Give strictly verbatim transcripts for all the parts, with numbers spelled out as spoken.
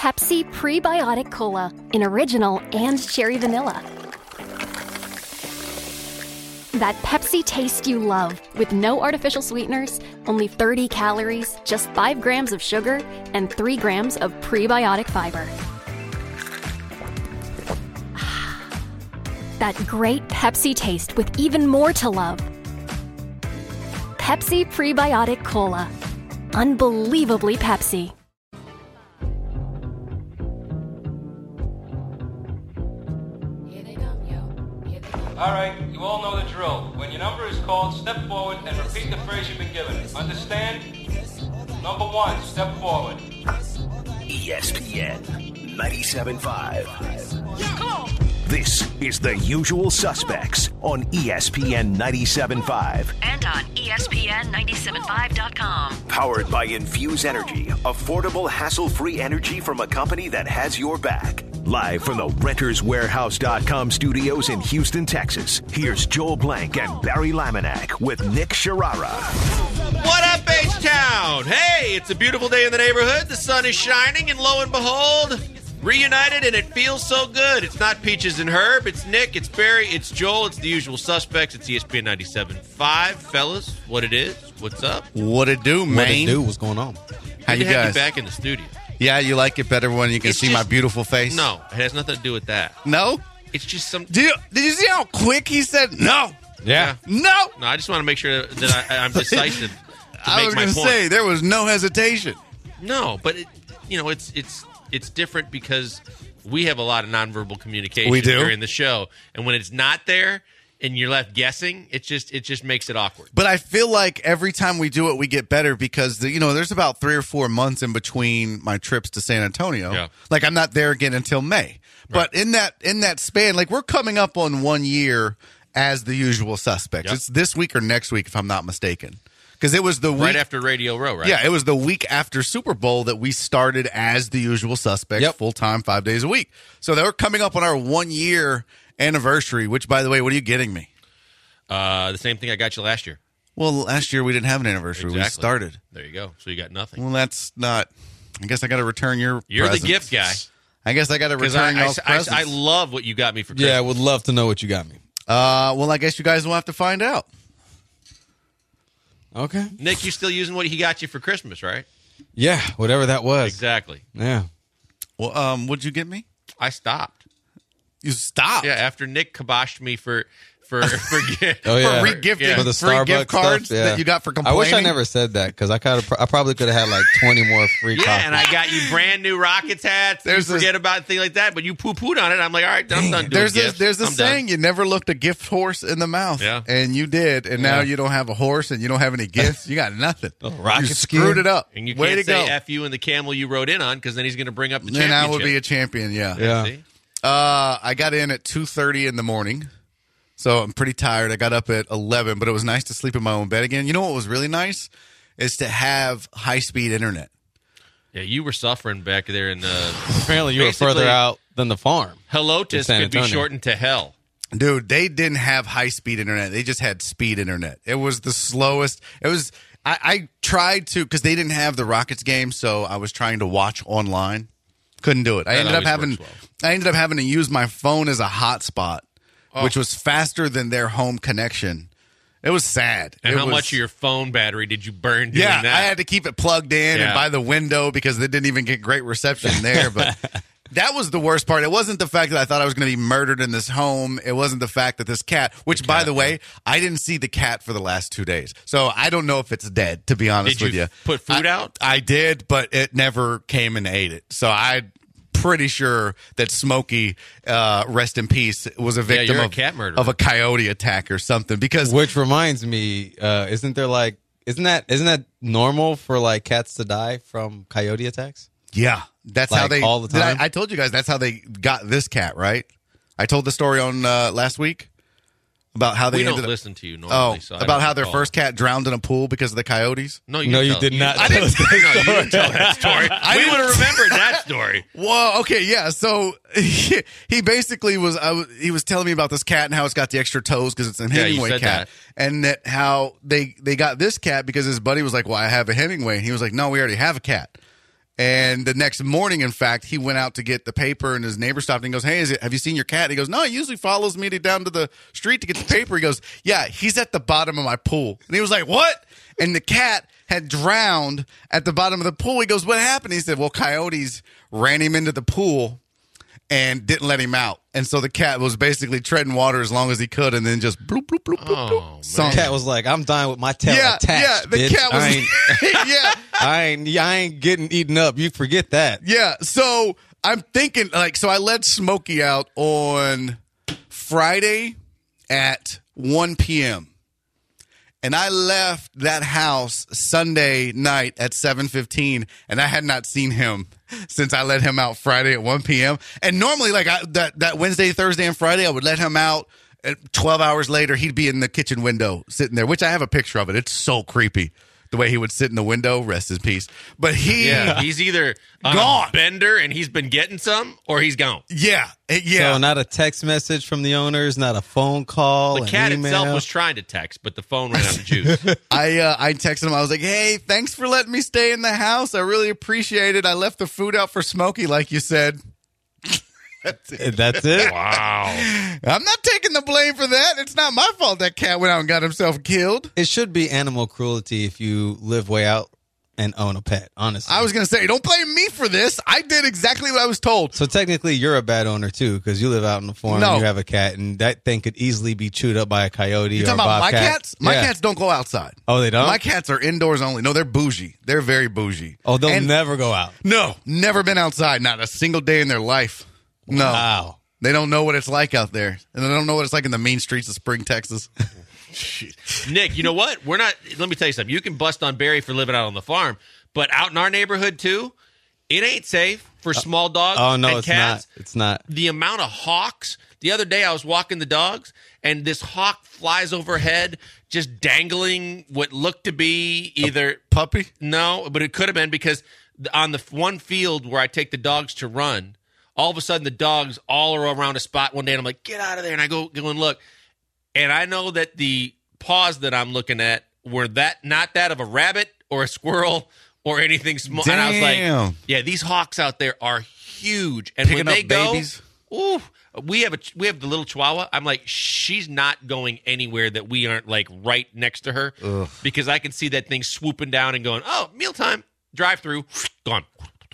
Pepsi Prebiotic Cola in original and cherry vanilla. That Pepsi taste you love, with no artificial sweeteners, only thirty calories, just five grams of sugar, and three grams of prebiotic fiber. That great Pepsi taste with even more to love. Pepsi Prebiotic Cola. Unbelievably Pepsi. All right, you all know the drill. When your number is called, step forward and repeat the phrase you've been given. Understand? Number one, step forward. E S P N ninety-seven point five. This is The Usual Suspects on E S P N ninety-seven point five. And on E S P N ninety-seven point five dot com. Powered by Infuse Energy, affordable, hassle-free energy from a company that has your back. Live from the Renters Warehouse dot com studios in Houston, Texas, here's Joel Blank and Barry Laminack with Nick Sharara. What up, H-Town? Hey, it's a beautiful day in the neighborhood. The sun is shining, and lo and behold, reunited, and it feels so good. It's not Peaches and Herb. It's Nick. It's Barry. It's Joel. It's The Usual Suspects. It's E S P N ninety-seven point five. Fellas, what it is? What's up? What it do, man? What it do? What's going on? How Good you to have guys? you back in the studio. Yeah, you like it better when you can It's see just- my beautiful face? No, it has nothing to do with that. No? It's just some... Did you, did you see how quick he said no? Yeah. No! No, I just want to make sure that I, I'm decisive to I make was my going to point. say, there was no hesitation. No, but it, you know, it's it's it's different because we have a lot of nonverbal communication We do. during the show, and when it's not there and you're left guessing, it just it just makes it awkward. But I feel like every time we do it, we get better because, the, you know, there's about three or four months in between my trips to San Antonio. Yeah. Like, I'm not there again until May. But in that in that span, like, we're coming up on one year as The Usual Suspects. Yep. It's this week or next week, if I'm not mistaken. Because it was the week Right after Radio Row, right? Yeah, it was the week after Super Bowl that we started as The Usual Suspects, Yep. full time, five days a week. So they were coming up on our one year anniversary. Which, by the way, what are you getting me? Uh, the same thing I got you last year. Well, last year we didn't have an anniversary. Exactly. We started. There you go. So you got nothing. Well, that's not. I guess I got to return your. You're presents. the gift guy. I guess I got to Because return I, y'all's I, I, presents. I love what you got me for Christmas. Yeah, I would love to know what you got me. uh, well, I guess you guys will have to find out. Okay. Nick, you still using what he got you for Christmas, right? Yeah, whatever that was. Exactly. Yeah. Well, um, what'd you get me? I stopped. You stopped. Yeah, after Nick kiboshed me for for for, Oh, yeah. For re-gifting Yeah. For the free Starbucks gift cards stuff, yeah. that you got for I complaining. wish I never said that because I kind of, I probably could have had like twenty more free Yeah, coffees. and I got you brand new Rockets hats. There's you this- forget about things like that, but you poo pooed on it. I'm like, all right, I'm done doing There's this, gifts. there's this I'm done. saying: you never looked a gift horse in the mouth, Yeah. and you did, and now Yeah. you don't have a horse, and you don't have any gifts. You got nothing. Oh, rocket you screwed skiing. it up. And you Way can't to say go. F you and the camel you rode in on because then he's going to bring up the Then I championship. would be a champion. Yeah. Yeah. See? Uh, I got in at two thirty in the morning, so I'm pretty tired. I got up at eleven, but it was nice to sleep in my own bed again. You know what was really nice is to have high speed internet. Yeah, you were suffering back there in the Apparently, you were Basically- further out than the farm. Helotus San could be Antonio. shortened to hell. Dude, they didn't have high speed internet. They just had speed internet. It was the slowest. It was. I, I tried to because they didn't have the Rockets game, so I was trying to watch online. Couldn't do it. I That ended up always having. works well. I ended up having to use my phone as a hotspot, Oh. which was faster than their home connection. It was sad. And It how was- much of your phone battery did you burn doing Yeah, that? I had to keep it plugged in Yeah. and by the window because they didn't even get great reception there. But that was the worst part. It wasn't the fact that I thought I was going to be murdered in this home. It wasn't the fact that this cat, which, by the way, I didn't see the cat for the last two days. So I don't know if it's dead, to be honest Did with you you. put food I, out? I did, but it never came and ate it. So I'm pretty sure that Smokey, uh, rest in peace, was a victim you're a of, cat murderer. of a coyote attack or something. Because Which reminds me, uh, isn't there like, isn't that isn't that normal for like cats to die from coyote attacks? Yeah, that's how Like, they. all the did I- time? I, told you guys that's how they got this cat, right? I told the story on uh, last week about how they we don't ended up. listen to you Oh, normally. so I about don't how their recall. first cat drowned in a pool because of the coyotes. No, you, No, didn't you tell- did not I tell didn't, us that no, you didn't tell that story. I we didn't- would have remembered that story. Well, okay, yeah. So he, he basically was. I was he was telling me about this cat and how it's got the extra toes because it's a Yeah, you Hemingway said cat, and that how they they got this cat because his buddy was like, "Well, I have a Hemingway," and he was like, "No, we already have a cat." And the next morning, in fact, he went out to get the paper, and his neighbor stopped and goes, "Hey, is it, have you seen your cat?" And he goes, "No, he usually follows me to, down to the street to get the paper." He goes, "Yeah, he's at the bottom of my pool." And he was like, "What?" And the cat had drowned at the bottom of the pool. He goes, "What happened?" He said, "Well, coyotes ran him into the pool and didn't let him out. And so the cat was basically treading water as long as he could, and then just bloop, bloop, bloop, bloop, Oh, bloop. Sunk. The cat was like, "I'm dying with my tail Yeah, attached." yeah, the bitch. cat was- I ain't, yeah. I ain't, I ain't getting eaten up. You forget that. Yeah, so I'm thinking, like, so I let Smokey out on Friday at one p.m., and I left that house Sunday night at seven fifteen, and I had not seen him since I let him out Friday at one p.m. And normally, like, I, that, that Wednesday, Thursday, and Friday, I would let him out. At twelve hours later, he'd be in the kitchen window sitting there, which I have a picture of it. It's so creepy. The way he would sit in the window, rest his peace. But he, Yeah, he's either on Gone. a bender and he's been getting some, or he's gone. yeah, it- yeah. So not a text message from the owners, not a phone call, The an cat email. itself was trying to text, but the phone ran out of juice. I uh, I texted him. I was like, "Hey, thanks for letting me stay in the house. I really appreciate it. I left the food out for Smokey, like you said." That's it. That's it. Wow. I'm not taking the blame for that. It's not my fault that cat went out and got himself killed. It should be animal cruelty if you live way out and own a pet, honestly. I was going to say, don't blame me for this. I did exactly what I was told. So technically, you're a bad owner, too, because you live out in the farm No. and you have a cat, and that thing could easily be chewed up by a coyote You or a talking about my bobcat. cats? My Yeah. cats don't go outside. Oh, they don't? My cats are indoors only. No, they're bougie. They're very bougie. Oh, they'll And- never go out. No, never been outside. Not a single day in their life. No. Wow. They don't know what it's like out there. And they don't know what it's like in the mean streets of Spring, Texas. Nick, you know what? We're not. Let me tell you something. You can bust on Barry for living out on the farm, but out in our neighborhood too, it ain't safe for small dogs Oh, no, and it's cats. not. It's not. The amount of hawks. The other day, I was walking the dogs, and this hawk flies overhead, just dangling what looked to be either Puppy? no, but it could have been because on the one field where I take the dogs to run, all of a sudden the dogs all are around a spot one day, and I'm like, "Get out of there!" And I go go and look, and I know that the paws that I'm looking at were that not that of a rabbit or a squirrel or anything small. And I was Damn. like, "Yeah, these hawks out there are huge." And Picking when they up go, babies? ooh, we have a we have the little Chihuahua. I'm like, she's not going anywhere that we aren't like right next to her because I can see that thing swooping down and going, "Oh, mealtime, drive through, gone."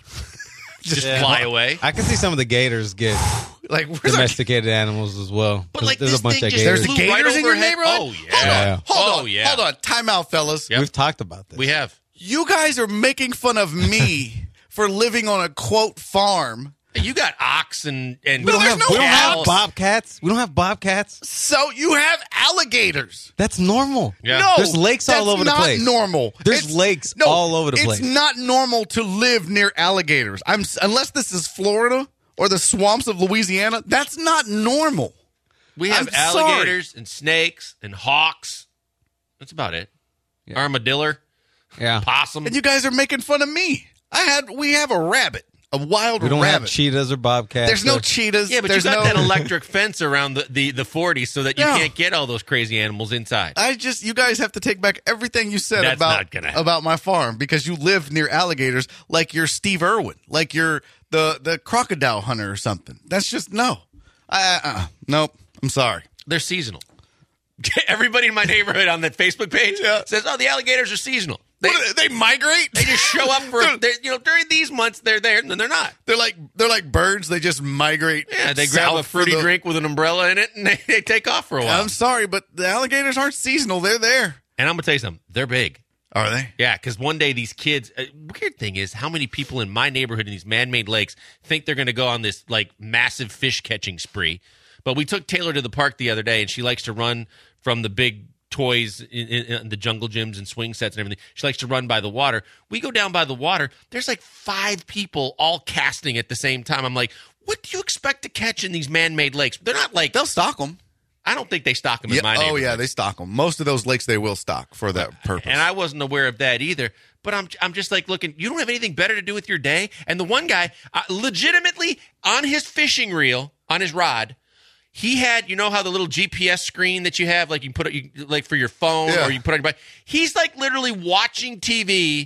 Just Yeah. fly away. I can see some of the gators get Like, where's our domesticated animals as well. But 'Cause like there's this a bunch thing of just gators. There's flew gators right in your overhead. neighborhood? Oh yeah, Hold Yeah. on, hold Oh, on, yeah. hold on. Time out, fellas. Yep. We've talked about this. we have. You guys are making fun of me for living on a quote farm. You got ox and and We don't there's have, no we don't have cows. bobcats. We don't have bobcats. So you have alligators. That's normal. Yeah. No, There's lakes all that's over the not place. normal. There's It's- lakes no, all over the place. It's not normal to live near alligators. I'm unless this is Florida or the swamps of Louisiana. That's not normal. We have I'm sorry. alligators and snakes and hawks. That's about it. Armadillo, Yeah. possum. And you guys are making fun of me. I had we have a rabbit, a wild We don't rabbit. have cheetahs or bobcats. There's no or- cheetahs. yeah, but There's you got no, that electric fence around the, the, the forty so that you Yeah. can't get all those crazy animals inside. I just you guys have to take back everything you said That's about not gonna happen. about my farm because you live near alligators like you're Steve Irwin, like you're the the crocodile hunter or something. That's just no. I uh, nope. I'm sorry. They're seasonal. Everybody in my neighborhood on that Facebook page Yeah. says, "Oh, the alligators are seasonal. They, What, they migrate. they just show up for they're- you know during these months they're there and then they're not." They're like they're like birds. They just migrate. Yeah, they grab a south for fruity the- drink with an umbrella in it and they, they take off for a while. I'm sorry, but the alligators aren't seasonal. They're there. and I'm gonna tell you something. They're big. Are they? Yeah, because one day these kids. Uh, weird thing is how many people in my neighborhood in these man-made lakes think they're going to go on this like massive fish catching spree. But we took Taylor to the park the other day, and she likes to run from the big toys in, in, in the jungle gyms and swing sets and everything. She likes to run by the water. We go down by the water. There's like five people all casting at the same time. I'm like, what do you expect to catch in these man-made lakes? They're not like They'll stock them. I don't think they stock them in Yeah, my oh neighborhood. yeah, they stock them. Most of those lakes they will stock for that purpose. And I wasn't aware of that either. But I'm I'm just like looking. You don't have anything better to do with your day. And the one guy, uh, legitimately on his fishing reel, on his rod, he had, you know how the little G P S screen that you have, like you can put it, you, like for your phone Yeah. or you put on your bike. He's like literally watching T V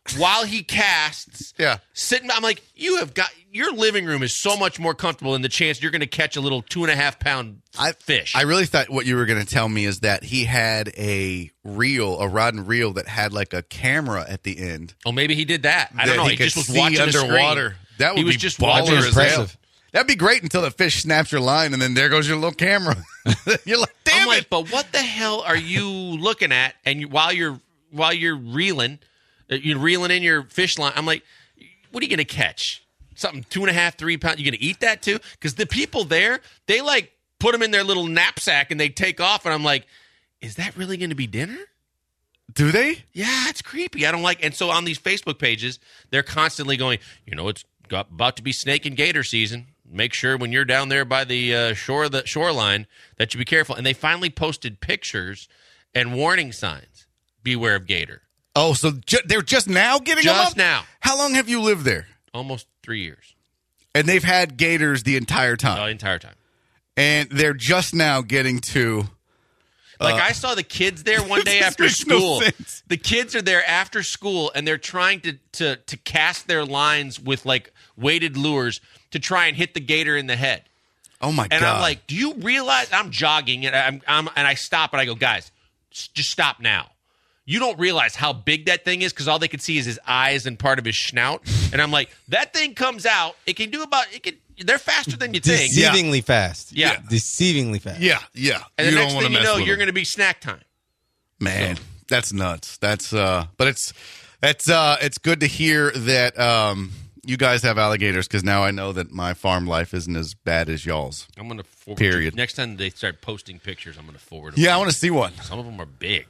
while he casts. Yeah. Sitting, I'm like, you have got your living room is so much more comfortable than the chance you're going to catch a little two and a half pound I, fish. I really thought what you were going to tell me is that he had a reel, a rod and reel that had like a camera at the end. Oh, maybe he did that. I don't that know. He, He could just was see watching underwater. The screen. That would he was be just baller watching. as impressive. hell. That'd be great until the fish snaps your line, and then there goes your little camera. You're like, damn I'm it! like, but what the hell are you looking at? And you, while you're while you're reeling, uh, you're reeling in your fish line. I'm like, what are you going to catch? Something two and a half, three pounds. You going to eat that too? Because the people there, they like put them in their little knapsack and they take off. And I'm like, is that really going to be dinner? Do they? Yeah, it's creepy. I don't like. And so on these Facebook pages, they're constantly going, you know, it's got, about to be snake and gator season. Make sure when you're down there by the uh, shore, the shoreline, that you be careful. And they finally posted pictures and warning signs. Beware of gator. Oh, so ju- they're just now getting them Just up? now. How long have you lived there? Almost three years. And they've had gators the entire time, The entire time. and they're just now getting to. Like, I saw the kids there one day This after makes no school. sense. The kids are there after school, and they're trying to, to, to cast their lines with, like, weighted lures to try and hit the gator in the head. Oh my And god! I'm like, do you realize I'm jogging and I'm, I'm and I stop and I go, guys, s- just stop now. You don't realize how big that thing is because all they could see is his eyes and part of his snout. And I'm like, that thing comes out. It can do about it can. They're faster than you think. Deceivingly fast. Yeah. Deceivingly fast. yeah, yeah. And the You next don't wanna thing you mess know, with you're them. going to be snack time. Man, that's nuts. That's uh, but it's that's uh, it's good to hear that um, you guys have alligators because now I know that my farm life isn't as bad as y'all's. I'm going to forward. Period. Next time they start posting pictures, I'm going to forward them. Yeah, I want to see one. Some of them are big.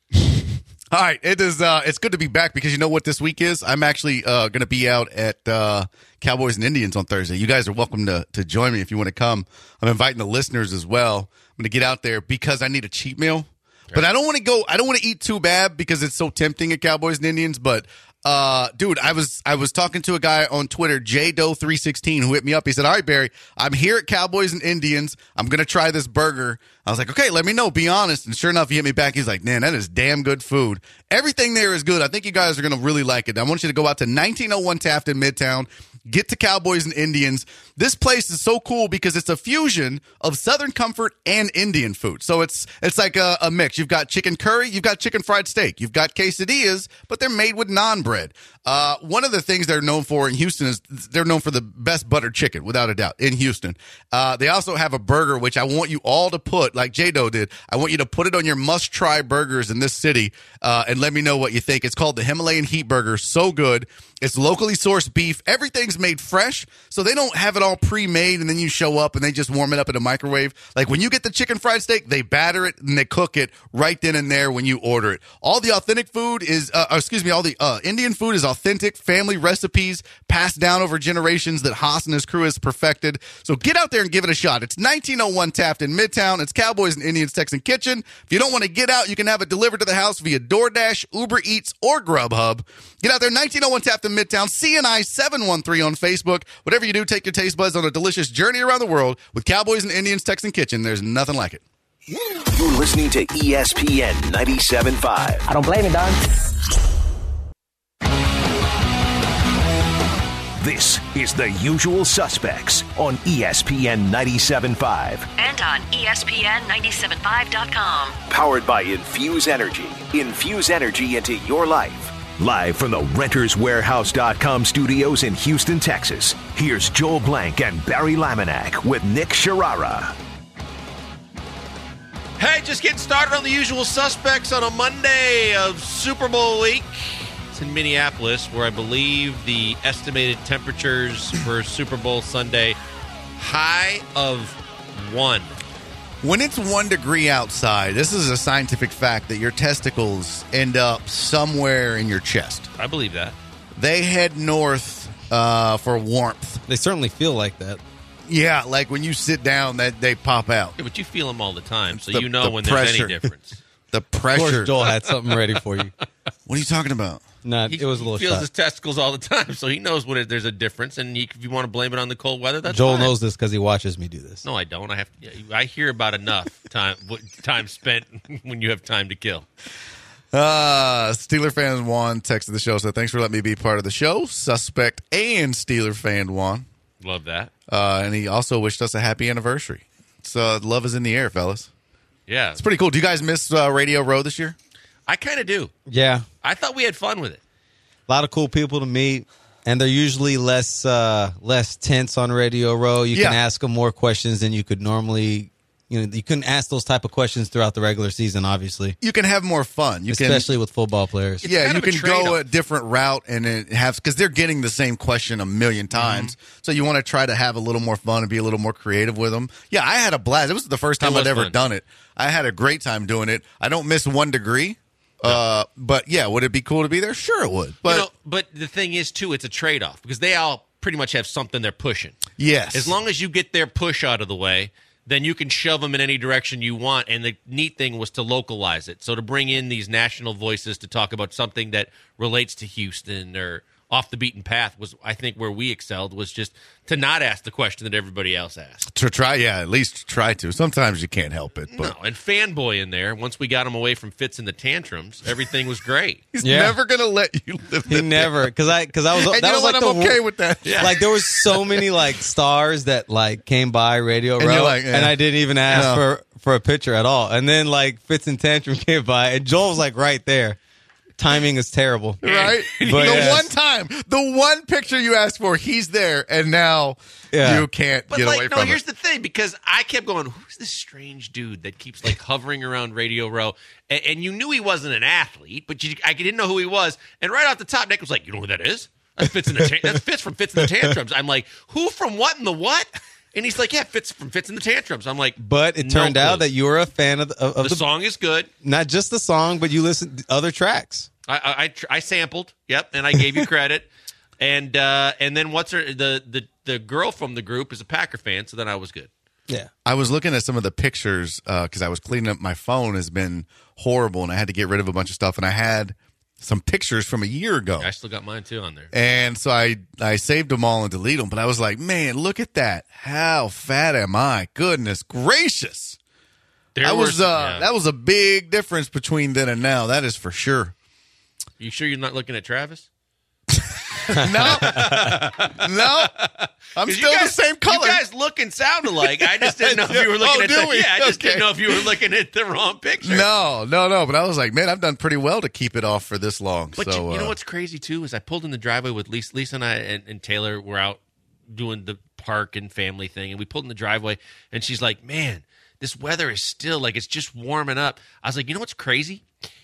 All right, it is. Uh, it's good to be back because you know what this week is. I'm actually uh, going to be out at uh, Cowboys and Indians on Thursday. You guys are welcome to to join me if you want to come. I'm inviting the listeners as well. I'm going to get out there because I need a cheat meal, but I don't want to go. I don't want to eat too bad because it's so tempting at Cowboys and Indians. But uh, dude, I was I was talking to a guy on Twitter, J Doe three sixteen, who hit me up. He said, "All right, Barry, I'm here at Cowboys and Indians. I'm going to try this burger." I was like, okay, let me know. Be honest. And sure enough, he hit me back. He's like, man, that is damn good food. Everything there is good. I think you guys are going to really like it. I want you to go out to nineteen oh one Taft in Midtown. Get to Cowboys and Indians. This place is so cool because it's a fusion of Southern comfort and Indian food. So it's it's like a, a mix. You've got chicken curry, you've got chicken fried steak, you've got quesadillas, but they're made with naan bread. Uh, one of the things they're known for in Houston is they're known for the best buttered chicken, without a doubt, in Houston. Uh, they also have a burger, which I want you all to put, like J-Do did, I want you to put it on your must-try burgers in this city uh, and let me know what you think. It's called the Himalayan Heat Burger. So good. It's locally sourced beef. Everything's made fresh, so they don't have it all pre-made and then you show up and they just warm it up in a microwave. Like when you get the chicken fried steak, they batter it and they cook it right then and there when you order it. All the authentic food is, uh, excuse me, all the uh, Indian food is authentic family recipes passed down over generations that Haas and his crew has perfected. So get out there and give it a shot. It's nineteen oh one Taft in Midtown. It's Cowboys and Indians Texan Kitchen. If you don't want to get out, you can have it delivered to the house via DoorDash, Uber Eats, or Grubhub. Get out there, nineteen oh one Taft in Midtown, C N I seven one three on Facebook. Whatever you do, take your taste buds on a delicious journey around the world with Cowboys and Indians Texan Kitchen. There's nothing like it. You're listening to E S P N ninety-seven point five. I don't blame you, dog. This is The Usual Suspects on E S P N ninety-seven point five. And on E S P N ninety-seven five dot com. Powered by Infuse Energy. Infuse energy into your life. Live from the Renters Warehouse dot com studios in Houston, Texas. Here's Joel Blank and Barry Laminack with Nick Sharara. Hey, just getting started on The Usual Suspects on a Monday of Super Bowl week. It's in Minneapolis, where I believe the estimated temperatures for Super Bowl Sunday, high of one. When it's one degree outside, this is a scientific fact that your testicles end up somewhere in your chest. I believe that. They head north uh, for warmth. They certainly feel like that. Yeah, like when you sit down, that they pop out. Yeah, but you feel them all the time, so The- you know the when pressure. there's any difference. The Of course, pressure. Joel had something ready for you. What are you talking about? Not, He, it was a little he feels shot. his testicles all the time, so he knows when it, there's a difference. And he, if you want to blame it on the cold weather, that's Joel fine. knows this because he watches me do this. No, I don't. I have. To, I hear about enough time what- time spent when you have time to kill. Uh, Steeler fan Juan texted the show, so thanks for letting me be part of the show. Suspect and Steeler fan Juan. Love that. Uh, and he also wished us a happy anniversary. So love is in the air, fellas. Yeah. It's pretty cool. Do you guys miss uh, Radio Row this year? I kind of do. Yeah. I thought we had fun with it. A lot of cool people to meet, and they're usually less uh, less tense on Radio Row. You can Yeah. ask them more questions than you could normally. You know, you couldn't ask those type of questions throughout the regular season, obviously, You can have more fun. You especially can, with football players. It's yeah, kind you of a can go trade-off. a different route and it have because they're getting the same question a million times. Mm-hmm. So you want to try to have a little more fun and be a little more creative with them. Yeah, I had a blast. It was the first time was I'd ever fun. done it. I had a great time doing it. I don't miss one degree. Uh, but yeah, would it be cool to be there? Sure, it would. But you know, but the thing is, too, it's a trade-off because they all pretty much have something they're pushing. yes, As long as you get their push out of the way, then you can shove them in any direction you want. And the neat thing was to localize it. So to bring in these national voices to talk about something that relates to Houston or off the beaten path was, I think, where we excelled was just to not ask the question that everybody else asked. to try. Yeah, at least try to. Sometimes you can't help it. But No, and Fanboy in there, once we got him away from Fitz and the tantrums, everything was great. he's Yeah. never gonna let you live. He that never, because I, because I was, And that you know was like what? the I'm okay with that. Like there was so many like stars that like came by Radio And Row, you're like, and eh. I didn't even ask No. for for a picture at all. And then like Fitz and Tantrum came by, and Joel was like right there. Timing is terrible, Right? But the yes. one time, the one picture you asked for, he's there, and now Yeah. you can't But get like, away no, from here's it. the thing, because I kept going, who's this strange dude that keeps like hovering around Radio Row? And, and you knew he wasn't an athlete, but you, I didn't know who he was. And right off the top, Nick was like, you know who that is? That fits in the ta- that's Fitz from Fitz in the Tantrums. I'm like, who from what in the what? And he's like, yeah, Fitz from Fitz in the Tantrums. I'm like, But it no turned out clue. that you were a fan of the, of, of the the, song is good. not just the song, but you listened to other tracks. I, I, I, tr- I sampled, yep, and I gave you credit. and uh, and then what's her the, the the girl from the group is a Packer fan, so then I was good. Yeah. I was looking at some of the pictures because I was cleaning up. My phone has been horrible, and I had to get rid of a bunch of stuff. And I had some pictures from a year ago. I still got mine too on there. And so I, I saved them all and deleted them. But I was like, man, look at that. How fat am I? Goodness gracious. There That was, were- uh, yeah. that was a big difference between then and now. That is for sure. You sure you're not looking at Travis? No. No. I'm 'Cause still you guys, the same color. You guys look and sound alike. I just didn't know if you were looking Oh, at do the we? Yeah, I just Okay. didn't know if you were looking at the wrong picture. No, no, no. But I was like, man, I've done pretty well to keep it off for this long. But so you, you know uh, what's crazy too is I pulled in the driveway with Lisa, Lisa and I and, and Taylor were out doing the park and family thing, and we pulled in the driveway, and she's like, "Man, this weather is still like it's just warming up." I was like, "You know what's crazy?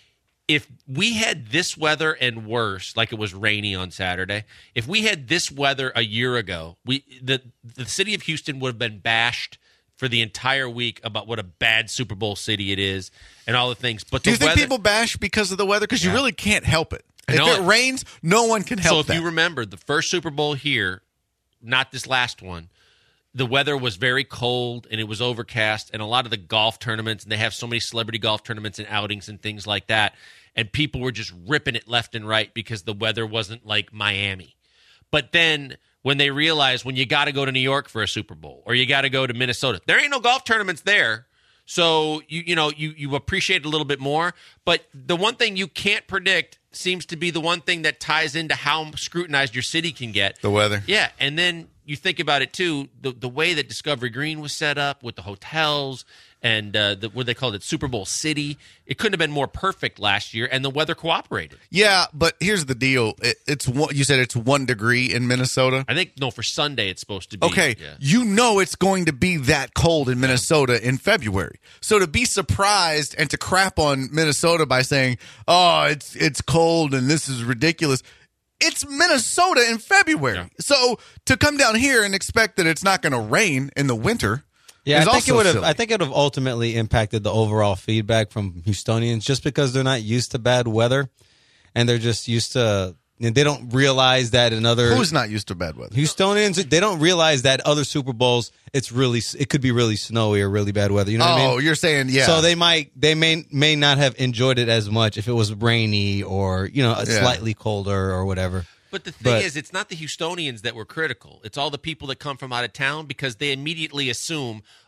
If we had this weather and worse, like it was rainy on Saturday, if we had this weather a year ago, we the the city of Houston would have been bashed for the entire week about what a bad Super Bowl city it is and all the things. But do you the think weather, people bash because of the weather? Because you Yeah. really can't help it. I If know it, it. rains, no one can help So if that. you remember the first Super Bowl here, not this last one, the weather was very cold and it was overcast, and a lot of the golf tournaments, and they have so many celebrity golf tournaments and outings and things like that, and people were just ripping it left and right because the weather wasn't like Miami. But then when they realized when you got to go to New York for a Super Bowl or you got to go to Minnesota, there ain't no golf tournaments there. So you you know you you appreciate it a little bit more, but the one thing you can't predict seems to be the one thing that ties into how scrutinized your city can get. The weather. Yeah, and then you think about it too, the the way that Discovery Green was set up with the hotels and uh, the, what they called it, Super Bowl City. It couldn't have been more perfect last year, and the weather cooperated. Yeah, but here's the deal. It, it's one, you said it's one degree in Minnesota. I think no, for Sunday it's supposed to be. Okay, yeah. you know it's going to be that cold in Minnesota in February. So to be surprised and to crap on Minnesota by saying, "Oh, it's it's cold and this is ridiculous." It's Minnesota in February. Yeah. So to come down here and expect that it's not going to rain in the winter Yeah, is I think it also would have. silly. I think it would have ultimately impacted the overall feedback from Houstonians, just because they're not used to bad weather, and they're just used to. They don't realize that in other Who's not used to bad weather? Houstonians, they don't realize that other Super Bowls, it's really, it could be really snowy or really bad weather. You know what I Oh, mean? you're saying, yeah. So they might, they may, may not have enjoyed it as much if it was rainy or you know Yeah. slightly colder or whatever. But the thing But- is, it's not the Houstonians that were critical. It's all the people that come from out of town because they immediately assume,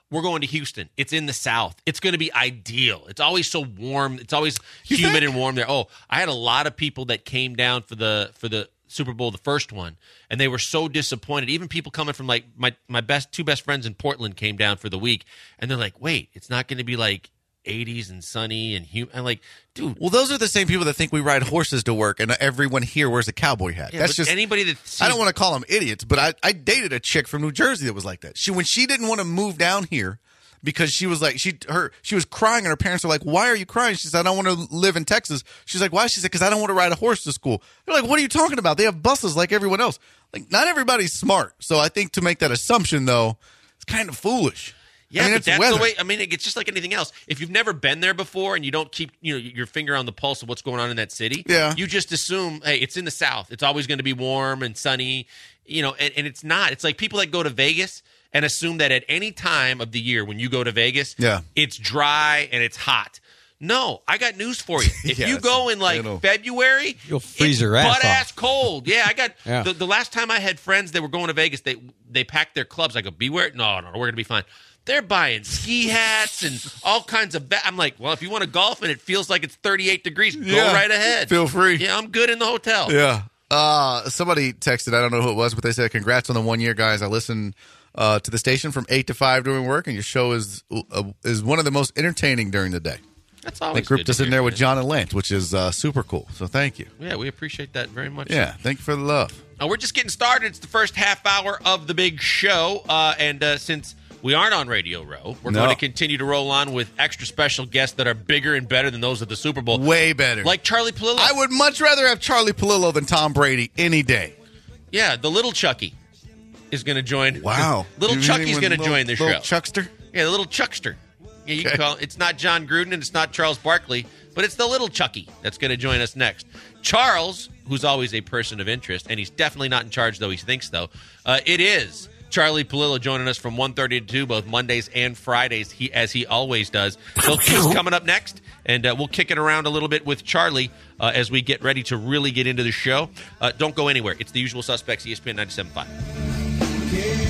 we're going to Houston. It's in the South. It's going to be ideal. It's always so warm. It's always You humid think? and warm there. Oh, I had a lot of people that came down for the for the Super Bowl, the first one, and they were so disappointed. Even people coming from like my my best two best friends in Portland came down for the week, and they're like, "Wait, it's not going to be like eighties and sunny and humid." I'm like, dude. Well, those are the same people that think we ride horses to work, and everyone here wears a cowboy hat. Yeah, That's but just anybody that sees, I don't want to call them idiots, but I, I dated a chick from New Jersey that was like that. She when she didn't want to move down here because she was like she her she was crying, and her parents were like, "Why are you crying?" She said, "I don't want to live in Texas." She's like, "Why?" She said, "Because I don't want to ride a horse to school." They're like, "What are you talking about? They have buses like everyone else." Like, not everybody's smart. So I think to make that assumption though, it's kind of foolish. Yeah, I mean, but it's that's weather. the way. I mean, it's just like anything else. If you've never been there before and you don't keep, you know, your finger on the pulse of what's going on in that city, Yeah. you just assume, hey, it's in the South. It's always going to be warm and sunny, you know, and, and it's not. It's like people that go to Vegas and assume that at any time of the year when you go to Vegas, Yeah. it's dry and it's hot. No, I got news for you. If Yeah, you go in like it'll- February, You'll freeze it's your ass butt off. ass cold. Yeah, I got Yeah. the, the last time I had friends that were going to Vegas, they they packed their clubs. I go, beware. No, no, we're gonna be fine. They're buying ski hats and all kinds of. Ba- I'm like, well, if you want to golf and it feels like it's thirty-eight degrees, Yeah, go right ahead. feel free. Yeah, I'm good in the hotel. Yeah. Uh, somebody texted, I don't know who it was, but they said, "Congrats on the one year, guys. I listen uh, to the station from eight to five during work, and your show is uh, is one of the most entertaining during the day." That's They always grouped good us to in hear, there with man. John and Lance, which is uh, super cool. So thank you. Yeah, we appreciate that very much. Yeah, thank you for the love. Uh, we're just getting started. It's the first half hour of the big show. Uh, and uh, since we aren't on Radio Row, we're No. going to continue to roll on with extra special guests that are bigger and better than those of the Super Bowl. Way better. Like Charlie Palillo. I would much rather have Charlie Palillo than Tom Brady any day. Yeah, the little Chucky is going to join. Wow. Little You Chucky's mean going to little- join the little show. Chuckster? Yeah, the little Chuckster. Yeah, you Okay. can call it. It's not John Gruden and it's not Charles Barkley, but it's the little Chucky that's going to join us next. Charles, who's always a person of interest, and he's definitely not in charge, though he thinks, though. Uh, it is Charlie Palillo joining us from one thirty to two, both Mondays and Fridays, he as he always does. So he's coming up next, and uh, we'll kick it around a little bit with Charlie uh, as we get ready to really get into the show. Uh, don't go anywhere. It's the usual suspects, E S P N ninety-seven point five.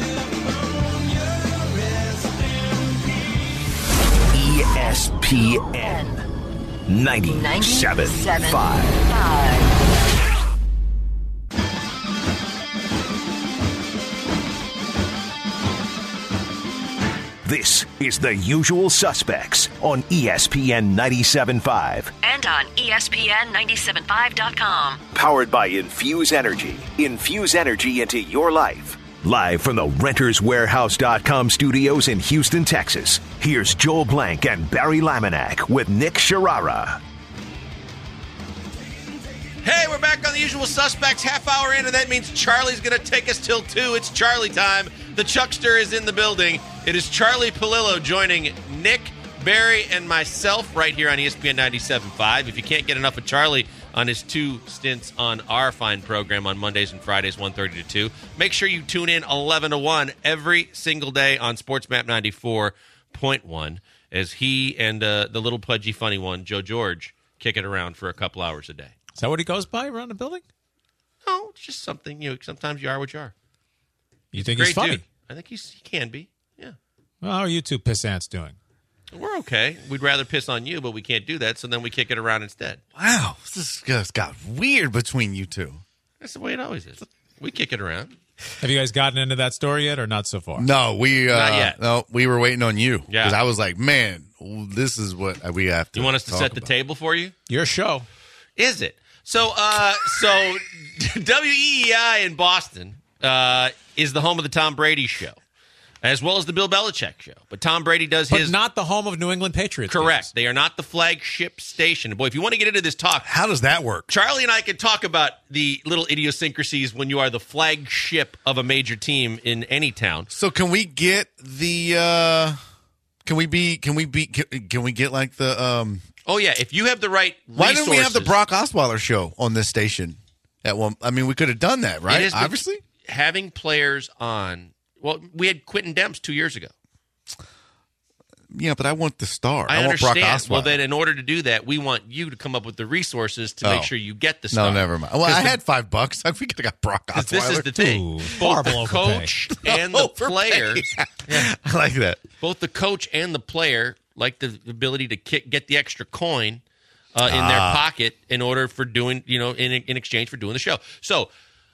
E S P N ninety-seven point five. This is The Usual Suspects on E S P N ninety-seven point five. And on E S P N ninety-seven point five dot com. Powered by Infuse Energy. Infuse energy into your life. Live from the Renters Warehouse dot com studios in Houston, Texas. Here's Joel Blank and Barry Laminack with Nick Sharara. Hey, we're back on The Usual Suspects, half hour in, and that means Charlie's going to take us till two. It's Charlie time. The Chuckster is in the building. It is Charlie Palillo joining Nick, Barry, and myself right here on E S P N ninety-seven point five. If you can't get enough of Charlie on his two stints on our fine program on Mondays and Fridays, one thirty to two, make sure you tune in eleven to one every single day on SportsMap ninety-four point one as he and uh, the little pudgy funny one, Joe George, kick it around for a couple hours a day. Is that what he goes by around the building? No, it's just something, you know, sometimes you are what you are. You think Great he's funny? dude. I think he's, he can be. Yeah. Well, how are you two pissants doing? We're okay. We'd rather piss on you, but we can't do that, so then we kick it around instead. Wow, this just got weird between you two. That's the way it always is. We kick it around. Have you guys gotten into that story yet or not so far? No, we uh, Not yet. No, we were waiting on you. Yeah. because I was like, man, this is what we have to. You want us to talk set the about. table for you? Your show. Is it? So, uh, so W E E I in Boston uh, is the home of the Tom Brady show, as well as the Bill Belichick show. But Tom Brady does But his... not the home of New England Patriots. Correct. games. They are not the flagship station. Boy, if you want to get into this talk, How does that work? Charlie and I can talk about the little idiosyncrasies when you are the flagship of a major team in any town. So can we get the? uh Can we be? Can we be? Can, can we get like the? um Oh, yeah. If you have the right Why resources, didn't we have the Brock Osweiler show on this station? At one, I mean, we could have done that, It right? is the- Obviously. having players on. Well, we had Quentin Demps two years ago. Yeah, but I want the star. I, I, want Brock understand. Osweiler. Well, then in order to do that, we want you to come up with the resources to Oh. make sure you get the star. No, never mind. Well, I the- had five bucks. I think I got Brock Osweiler. This is the thing. Ooh, Both the horrible coach and the Overpay. player, I like that. both the coach and the player like the ability to kick, get the extra coin uh, in their pocket in order for doing, you know, in in exchange for doing the show. So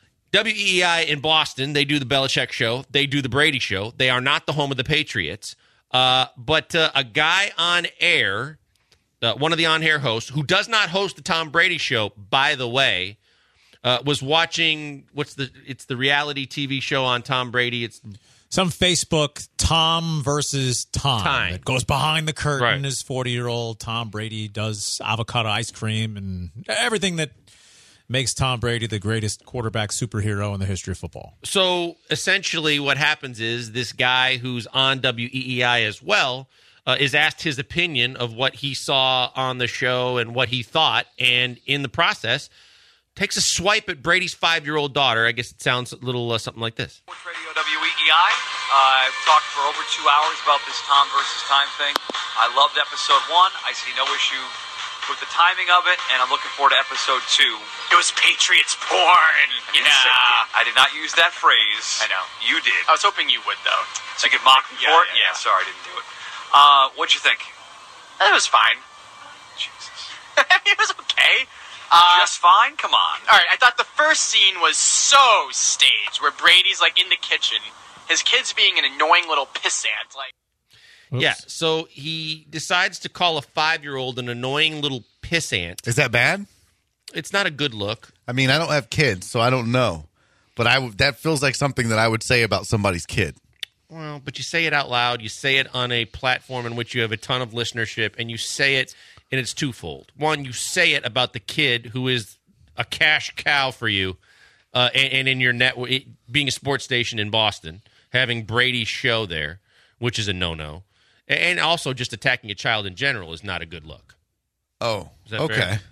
W E E I in Boston, they do the Belichick show. They do the Brady show. They are not the home of the Patriots. Uh, but uh, a guy on air, uh, one of the on-air hosts, who does not host the Tom Brady show, by the way, uh, was watching, what's the, it's the reality T V show on Tom Brady. It's Some Facebook Tom versus Tom. Time. It goes behind the curtain Right. as forty-year-old Tom Brady does avocado ice cream and everything that makes Tom Brady the greatest quarterback superhero in the history of football. So essentially what happens is this guy who's on W E E I as well uh, is asked his opinion of what he saw on the show and what he thought, and in the process takes a swipe at Brady's five-year-old daughter. I guess it sounds a little uh, something like this. Sports Radio W E E I. Uh, I've talked for over two hours about this Tom versus Time thing. I loved episode one. I see no issue with the timing of it, and I'm looking forward to episode two. It was Patriots porn. I didn't say it. I did not use that phrase. I know. You did. I was hoping you would, though. So you could mock me Yeah, for it? yeah, Yeah, yeah. sorry, I didn't do it. Uh, what'd you think? It was fine. Jesus. It was okay. Uh, Just fine? Come on. all right, I thought the first scene was so staged, where Brady's, like, in the kitchen. His kid's being an annoying little pissant. Like, Yeah, so he decides to call a five-year-old an annoying little pissant. Is that bad? It's not a good look. I mean, I don't have kids, so I don't know. But I w- that feels like something that I would say about somebody's kid. Well, but you say it out loud. You say it on a platform in which you have a ton of listenership, and you say it, and it's twofold. One, you say it about the kid who is a cash cow for you, uh, and, and in your net, it, being a sports station in Boston, having Brady's show there, which is a no-no, and also just attacking a child in general is not a good look. Oh, Is that okay. fair?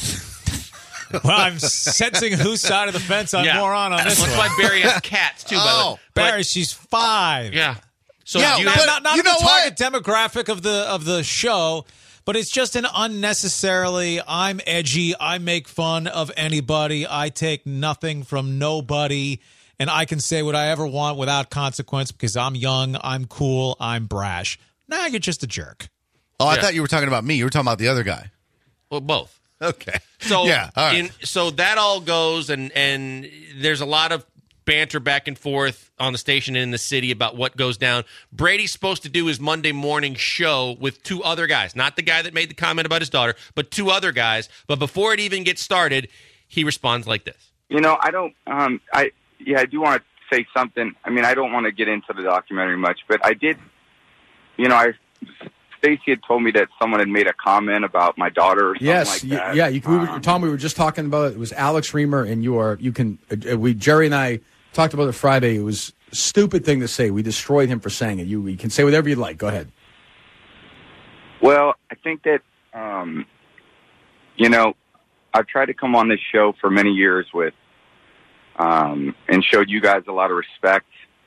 Well, I'm sensing whose side of the fence I'm Yeah. more on on this That's one. why Barry has cats too. By the way. Oh, But- Barry, she's five. yeah. So Yeah, you not, have, not, not you the know target demographic of the of the show, but it's just an unnecessarily I'm edgy, I make fun of anybody, I take nothing from nobody, and I can say what I ever want without consequence because I'm young, I'm cool, I'm brash. Now you're just a jerk. Oh, I Yeah. thought you were talking about me. You were talking about the other guy. well, both. Okay. So yeah, all right. in, so that all goes, and and there's a lot of banter back and forth on the station and in the city about what goes down. Brady's supposed to do his Monday morning show with two other guys, not the guy that made the comment about his daughter, but two other guys. But before it even gets started, he responds like this. You know, I don't. Um, I yeah, I do want to say something. I mean, I don't want to get into the documentary much, but I did. You know, I Stacy had told me that someone had made a comment about my daughter or something Yes, like y- that. yeah. You, we were, Um, Tom, we were just talking about it. It was Alex Reamer, and you are. You can. Uh, we Jerry and I talked about it Friday. It was a stupid thing to say. We destroyed him for saying it. You, you can say whatever you like. Go ahead. Well, I think that um, you know, I've tried to come on this show for many years with, um, and showed you guys a lot of respect.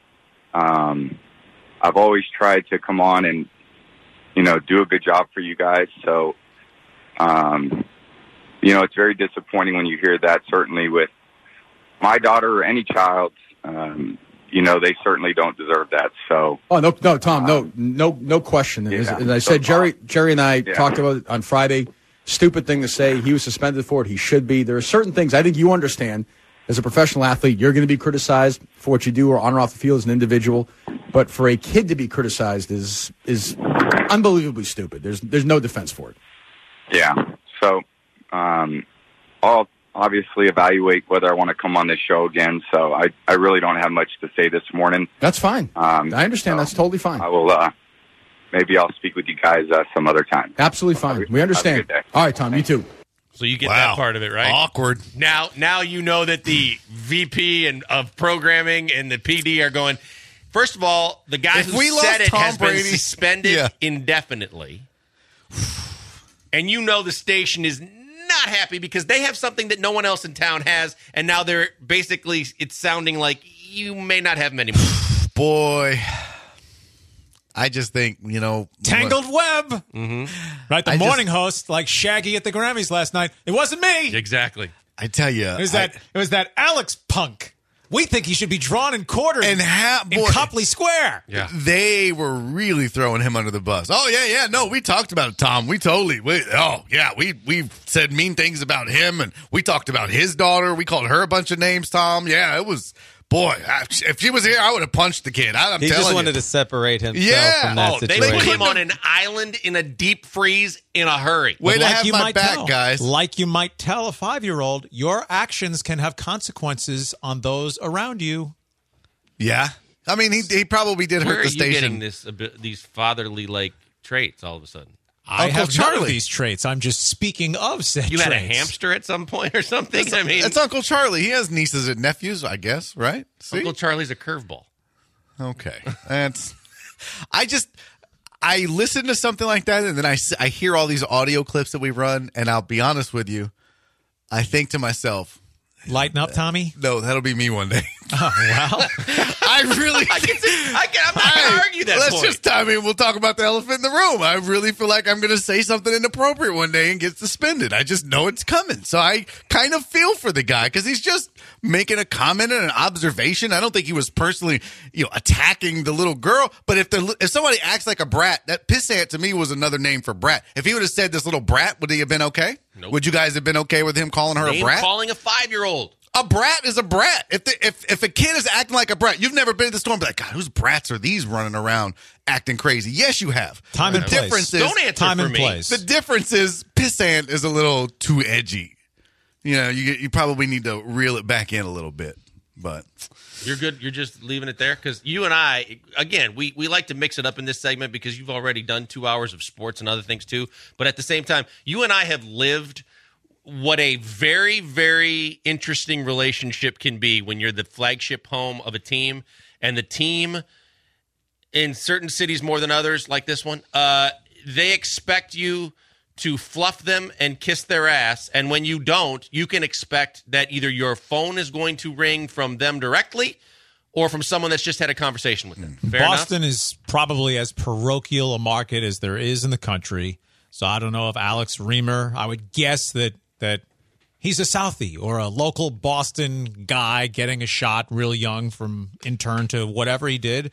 Um, I've always tried to come on and, you know, do a good job for you guys. So, um, you know, it's very disappointing when you hear that, certainly with my daughter or any child. Um, you know, they certainly don't deserve that. So, Oh no, no, Tom, no, no, no question. As, yeah. as I said, Jerry, Jerry and I Yeah. talked about it on Friday. Stupid thing to say. He was suspended for it. He should be. There are certain things I think you understand. As a professional athlete, you're going to be criticized for what you do or on or off the field as an individual. But for a kid to be criticized is is unbelievably stupid. There's there's no defense for it. yeah. So, um, I'll obviously evaluate whether I want to come on this show again. So I, I really don't have much to say this morning. That's fine. Um, I understand. so That's totally fine. I will, uh, maybe I'll speak with you guys uh, some other time. Absolutely fine. We understand. Have a good day. All right, Tom. You too. So you get Wow. that part of it, right? Awkward. Now, now you know that the V P and of programming and the P D are going. First of all, the guy If who we said lost it Tom has been Brady- suspended Yeah. indefinitely, and you know the station is not happy because they have something that no one else in town has, and now they're basically it's sounding like you may not have many more. Boy, I just think, you know. Tangled web. Mm-hmm. Right, the I morning just- host, like Shaggy at the Grammys last night. It wasn't me. Exactly. I tell you. It was that, I, it was that Alex punk. We think he should be drawn and quartered And ha- in boy. Copley Square. Yeah. They were really throwing him under the bus. Oh, yeah, yeah. No, we talked about it, Tom. We totally. We, oh, yeah. We we said mean things about him, and we talked about his daughter. We called her a bunch of names, Tom. Yeah, it was. Boy, I, if she was here, I would have punched the kid. I, I'm He telling just wanted you. to separate himself Yeah. from that Oh, they situation. put him on an island in a deep freeze in a hurry. Way But to like have you my might back, tell, guys. Like you might tell a five-year-old, your actions can have consequences on those around you. Yeah. I mean, he he probably did Where hurt are the you station. getting this a bit- these fatherly like traits all of a sudden? I Uncle have none of Charlie. these traits. I'm just speaking of said You traits. had a hamster at some point or something? I mean, It's Uncle Charlie. He has nieces and nephews, I guess, right? See? Uncle Charlie's a curveball. Okay. That's. I just. I listen to something like that, and then I, s- I hear all these audio clips that we run, and I'll be honest with you. I think to myself, Lighten up, Tommy. no, that'll be me one day. Oh, well. I really. I can, I can, I'm not going to argue that Let's point. just, I mean, we'll talk about the elephant in the room. I really feel like I'm going to say something inappropriate one day and get suspended. I just know it's coming. So I kind of feel for the guy because he's just making a comment and an observation. I don't think he was personally, you know, attacking the little girl. But if the if somebody acts like a brat, that pissant to me was another name for brat. If he would have said this little brat, would he have been okay? Nope. Would you guys have been okay with him calling her Name a brat? calling a five-year-old. A brat is a brat. If the, if if a kid is acting like a brat, you've never been to the store and be like, God, whose brats are these running around acting crazy? Yes, you have. Time the and place. difference is Don't answer Time for and me. place. the difference is pissant is a little too edgy. You know, you you probably need to reel it back in a little bit. But You're good. You're just leaving it there because you and I, again, we, we like to mix it up in this segment because you've already done two hours of sports and other things too. But at the same time, you and I have lived what a very, very interesting relationship can be when you're the flagship home of a team and the team in certain cities more than others, like this one, uh, they expect you to fluff them and kiss their ass. And when you don't, you can expect that either your phone is going to ring from them directly or from someone that's just had a conversation with them. Fair Boston enough? is probably as parochial a market as there is in the country. So I don't know if Alex Reamer, I would guess that that he's a Southie or a local Boston guy getting a shot real young from intern to whatever he did.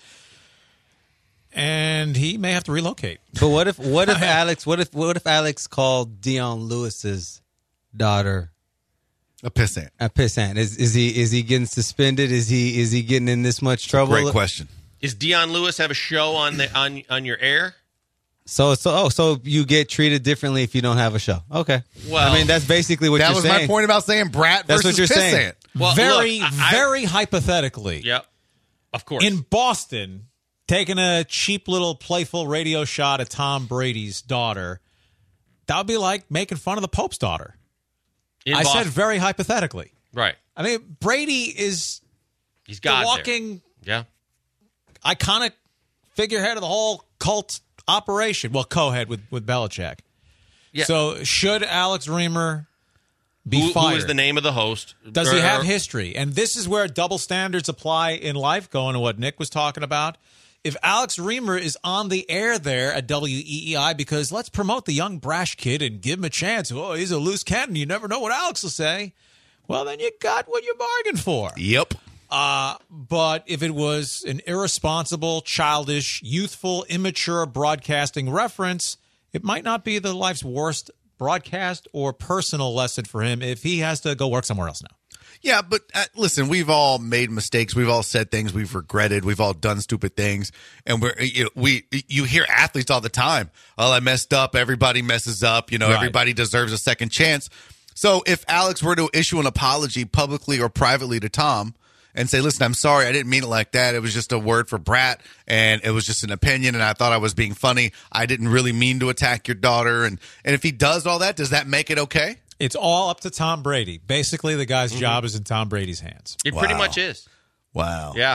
And he may have to relocate. But what if what if Alex what if what if Alex called Dion Lewis's daughter a pissant. a pissant? Is is he is he getting suspended? Is he is he getting in this much trouble? Great question. Is Dion Lewis have a show on the on on your air? So so oh so you get treated differently if you don't have a show. Okay. Well, I mean that's basically what That you're was saying. my point about saying brat That's versus what you're pissant. saying. Well, very, look, I- very hypothetically. Yep. Of course. In Boston, taking a cheap little playful radio shot at Tom Brady's daughter, that would be like making fun of the Pope's daughter. In I Boston. said very hypothetically. Right. I mean, Brady is He's the got walking Yeah. iconic figurehead of the whole cult operation. Well, co-head with, with Belichick. Yeah. So should Alex Reamer be Who, fired? who is the name of the host? Does he Or- have history? And this is where double standards apply in life, going to what Nick was talking about. If Alex Reamer is on the air there at W E E I because let's promote the young brash kid and give him a chance. Oh, he's a loose cannon. You never know what Alex will say. Well, then you got what you bargained for. Yep. Uh, but if it was an irresponsible, childish, youthful, immature broadcasting reference, it might not be the life's worst broadcast or personal lesson for him if he has to go work somewhere else now. Yeah, but uh, listen, we've all made mistakes. We've all said things we've regretted. We've all done stupid things, and we're you know, we you hear athletes all the time. Oh, I messed up. Everybody messes up. You know, Right. everybody deserves a second chance. So if Alex were to issue an apology publicly or privately to Tom and say, "Listen, I'm sorry. I didn't mean it like that. It was just a word for brat, and it was just an opinion, and I thought I was being funny. I didn't really mean to attack your daughter." And and if he does all that, does that make it okay? It's all up to Tom Brady. Basically, the guy's Mm-hmm. job is in Tom Brady's hands. It pretty Wow. much is. Wow. Yeah.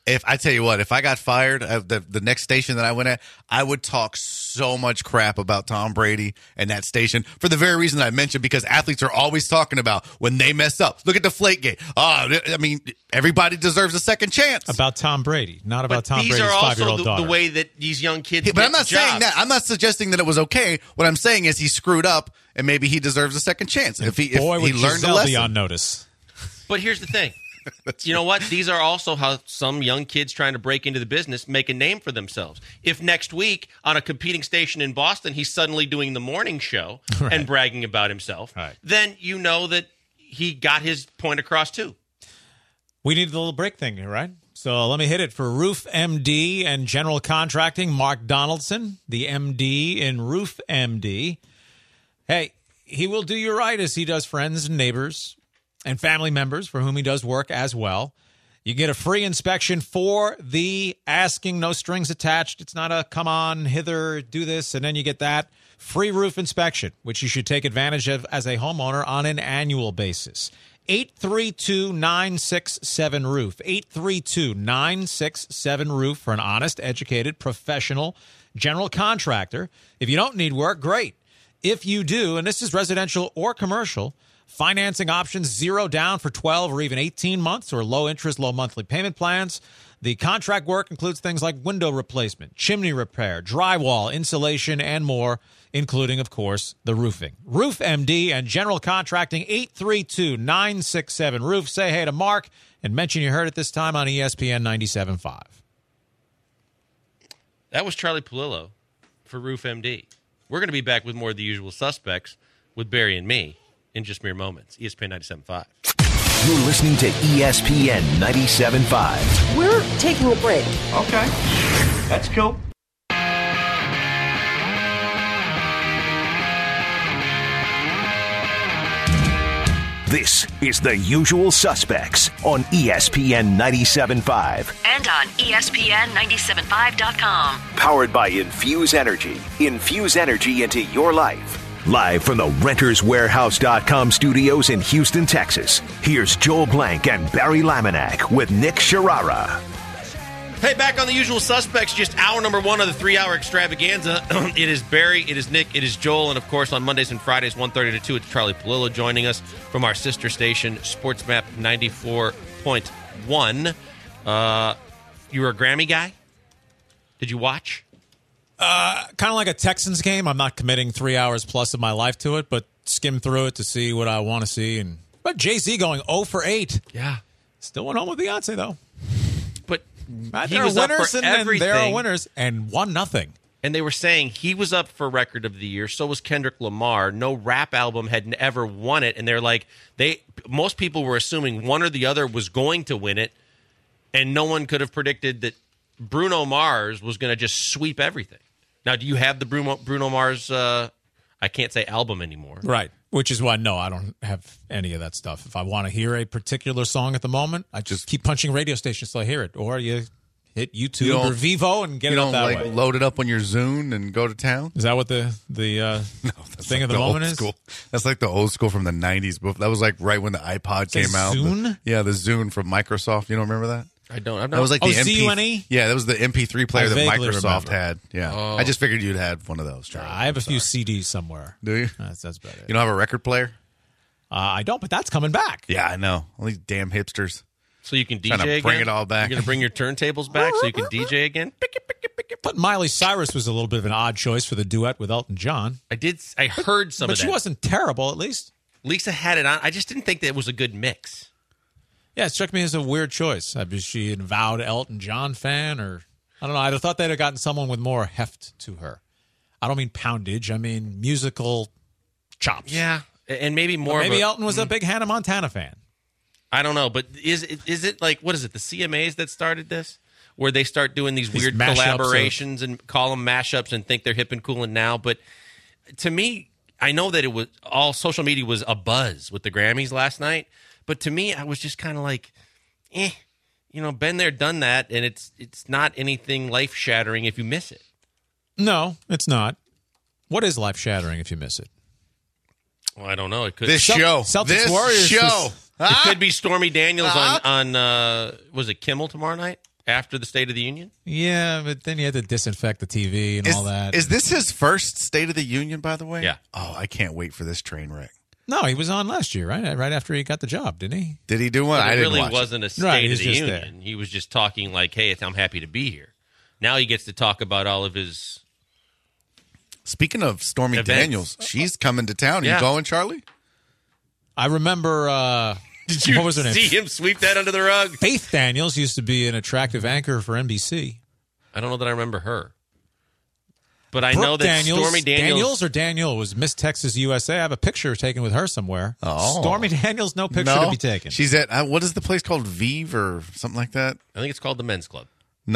If I tell you what, if I got fired at the, the next station that I went at, I would talk so much crap about Tom Brady and that station for the very reason I mentioned, because athletes are always talking about when they mess up. Look at Deflategate. Oh, I mean, everybody deserves a second chance. About Tom Brady, not about but Tom these Brady's are also five-year-old the, daughter. the way that these young kids Yeah, but get I'm not jobs. saying that. I'm not suggesting that it was okay. What I'm saying is he screwed up, and maybe he deserves a second chance if he, Boy, if would he learned a Giselle lesson. be on notice. But here's the thing. You know what? These are also how some young kids trying to break into the business make a name for themselves. If next week on a competing station in Boston, he's suddenly doing the morning show Right. and bragging about himself, Right. then you know that he got his point across too. We need the little break thing here, right? So let me hit it for Roof M D and General Contracting, Mark Donaldson, the M D in Roof M D. Hey, he will do you right as he does friends and neighbors and family members for whom he does work as well. You get a free inspection for the asking, no strings attached. It's not a come on, hither, do this, and then you get that. Free roof inspection, which you should take advantage of as a homeowner on an annual basis. eight three two, nine six seven, roof. eight three two, nine six seven, roof for an honest, educated, professional general contractor. If you don't need work, great. If you do, and this is residential or commercial, financing options, zero down for twelve or even eighteen months, or low interest, low monthly payment plans. The contract work includes things like window replacement, chimney repair, drywall, insulation, and more, including, of course, the roofing. Roof M D and General Contracting, eight three two, nine six seven, roof. Say hey to Mark and mention you heard it this time on E S P N ninety-seven point five. That was Charlie Palillo for Roof M D. We're going to be back with more of the usual suspects with Barry and me in just mere moments. E S P N ninety-seven point five. You're listening to E S P N ninety-seven point five. We're taking a break. Okay. That's cool. This is The Usual Suspects on E S P N ninety-seven point five. And on E S P N ninety-seven point five dot com. Powered by Infuse Energy. Infuse energy into your life. Live from the Renters Warehouse dot com studios in Houston, Texas. Here's Joel Blank and Barry Laminack with Nick Sharara. Hey, back on The Usual Suspects, just hour number one of the three-hour extravaganza. It is Barry, it is Nick, it is Joel, and of course on Mondays and Fridays, one thirty to two, it's Charlie Palillo joining us from our sister station, SportsMap ninety-four point one. Uh, you were a Grammy guy? Did you watch? Uh, kind of like a Texans game. I'm not committing three hours plus of my life to it, but skim through it to see what I want to see. And but Jay-Z going oh for eight. Yeah. Still went home with Beyonce, though. But Right, he there was are up winners for and, and everything. there are winners, and one nothing. And they were saying he was up for Record of the Year. So was Kendrick Lamar. No rap album had ever won it, and they're like, they. Most people were assuming one or the other was going to win it, and no one could have predicted that Bruno Mars was going to just sweep everything. Now, do you have the Bruno Bruno Mars? Uh, I can't say album anymore, Right. Which is why, no, I don't have any of that stuff. If I want to hear a particular song at the moment, I just keep punching radio stations till I hear it. Or you hit YouTube You or don't- Vivo and get you it up don't that like way. load it up on your Zune and go to town? Is that what the the uh, thing Like of the, old moment is? school. That's like the old school from the nineties. But that was like right when the iPod Say came out. Zune? The- yeah, the Zune from Microsoft. You don't remember that? I don't. I'm That not, was like Oh, the M P. Z U N E? Yeah, that was the M P three player I that vaguely Microsoft remember. had. Yeah, Oh. I just figured you'd had one of those. Charlie. I have a few C Ds somewhere. Do you? That's, that's about it. You don't have a record player? Uh, I don't, but that's coming back. Yeah, I know. All these damn hipsters. so you can D J Trying to again? bring it all back. You're going to bring your turntables back so you can D J again? But Miley Cyrus was a little bit of an odd choice for the duet with Elton John. I did. I heard some but of she that. wasn't terrible, at least. Lisa had it on. I just didn't think that it was a good mix. Yeah, it struck me as a weird choice. Uh, Was she an avowed Elton John fan, or I don't know. I'd have thought they'd have gotten someone with more heft to her. I don't mean poundage. I mean musical chops. Yeah, and maybe more. Or maybe of a, Elton was a big Hannah Montana fan. I don't know, but is it is it like what is it? The C M As that started this, where they start doing these, These weird mashups of- collaborations and call them mashups and think they're hip and cool and now. But to me, I know that it was all social media was a buzz with the Grammys last night. But to me, I was just kind of like, eh, you know, been there, done that, and it's it's not anything life shattering if you miss it. No, it's not. What is life shattering if you miss it? Well, I don't know. It could This Cel- show. Celtics this Warriors show. was- It could be Stormy Daniels Uh-huh. on on uh, was it Kimmel tomorrow night? after the State of the Union? Yeah, but then you had to disinfect the T V and Is, all that. is this his first State of the Union, by the way? Yeah. Oh, I can't wait for this train wreck. No, he was on last year, right? Right after he got the job, didn't he? Did he do one? But I it didn't really watch wasn't it. a State Right, of he's the just Union. there. He was just talking like, hey, I'm happy to be here. Now he gets to talk about all of his... Speaking of Stormy Events. Daniels, she's coming to town. Yeah. You going, Charlie? I remember, uh, Did you what was her name? see him sweep that under the rug? Faith Daniels used to be an attractive anchor for N B C. I don't know that I remember her. But I Brooke know that Daniels, Stormy Daniels... Daniels or Daniel was Miss Texas U S A. I have a picture taken with her somewhere. Oh. Stormy Daniels, no picture no, to be taken. She's at, uh, what is the place called? Vive or something like that? I think it's called the Men's Club.